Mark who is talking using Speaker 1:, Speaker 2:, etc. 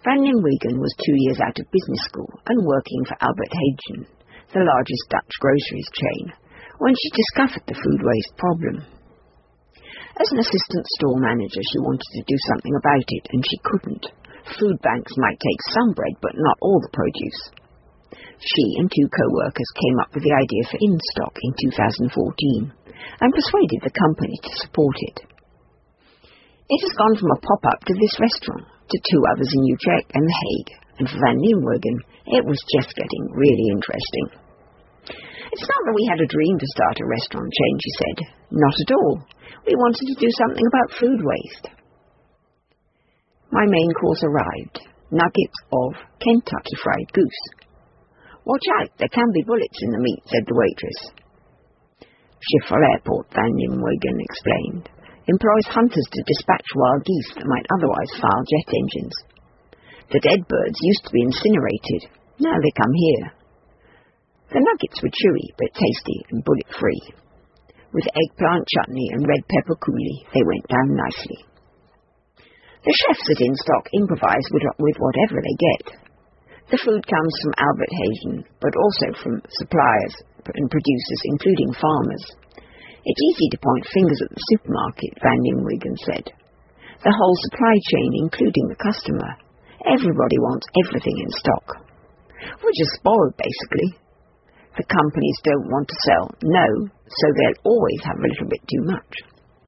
Speaker 1: Van Nimwegen was 2 years out of business school and working for Albert Heijn, the largest Dutch groceries chain, when she discovered the food waste problem. As an assistant store manager, she wanted to do something about it, and she couldn't. Food banks might take some bread, but not all the produce. She and 2 co-workers came up with the idea for InStock in 2014 and persuaded the company to support it. It has gone from a pop-up to this restaurant, to 2 others in Utrecht and The Hague, and for Van Nimwegen, it was just getting really interesting. It's not that we had a dream to start a restaurant chain, she said. Not at all. We wanted to do something about food waste. My main course arrived. Nuggets of Kentucky Fried Goose. Watch out, there can be bullets in the meat, said the waitress. Schiphol Airport, Van Nimwegen explained, employs hunters to dispatch wild geese that might otherwise foul jet engines. The dead birds used to be incinerated. Now they come here. The nuggets were chewy but tasty and bullet-free. With eggplant chutney and red pepper coulis, they went down nicely. The chefs at InStock improvise with whatever they get. The food comes from Albert Heijn, but also from suppliers and producers, including farmers. It's easy to point fingers at the supermarket, Van Nimwegen said. The whole supply chain, including the customer. Everybody wants everything in stock. We're just spoiled, basically. The companies don't want to sell, no, so they'll always have a little bit too much.